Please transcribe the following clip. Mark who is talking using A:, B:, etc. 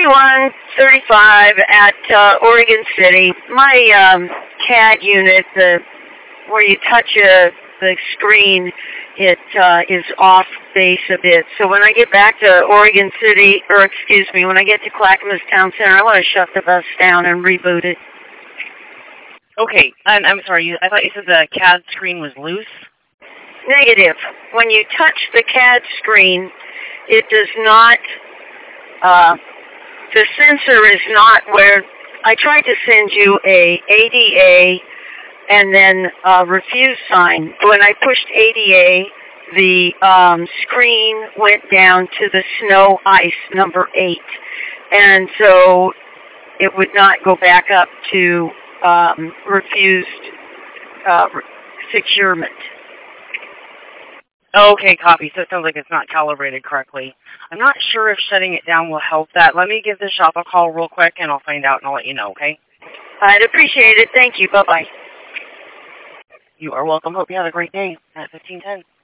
A: 2135 at Oregon City. My CAD unit, where you touch the screen, it is off base a bit. So when I get back to Oregon City, when I get to Clackamas Town Center, I want to shut the bus down and reboot it.
B: Okay, I'm sorry. I thought you said the CAD screen was loose.
A: Negative. When you touch the CAD screen, it does not, the sensor is not where, I tried to send you a ADA and then a refuse sign. When I pushed ADA, the screen went down to the snow ice number 8. And so it would not go back up to refused securement.
B: Okay, copy. So it sounds like it's not calibrated correctly. I'm not sure if shutting it down will help that. Let me give the shop a call real quick, and I'll find out, and I'll let you know, okay?
A: I'd appreciate it. Thank you. Bye-bye.
B: You are welcome. Hope you have a great day at 1510.